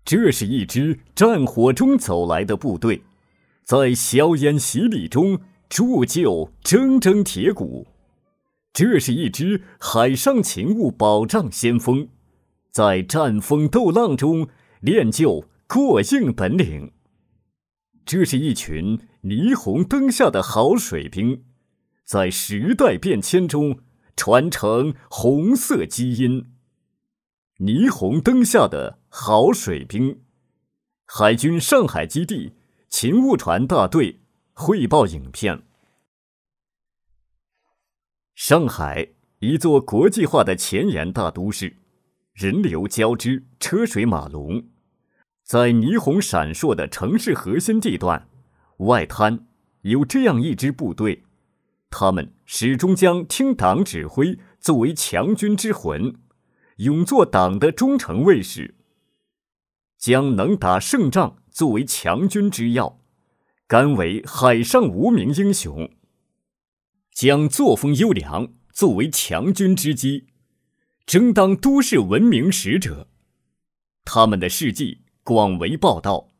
这是一支战火中走来的部队，在硝烟洗礼中铸就铮铮铁骨。这是一支海上勤务保障先锋，在战风斗浪中练就过硬本领。这是一群霓虹灯下的好水兵，在时代变迁中传承红色基因。霓虹灯下的好水兵，海军上海基地勤务船大队汇报影片。上海，一座国际化的前沿大都市，人流交织，车水马龙。在霓虹闪烁的城市核心地段，外滩有这样一支部队，他们始终将听党指挥作为强军之魂，勇做党的忠诚卫士，将能打胜仗作为强军之要，甘为海上无名英雄，将作风优良作为强军之基，争当都市文明使者。他们的事迹广为报道，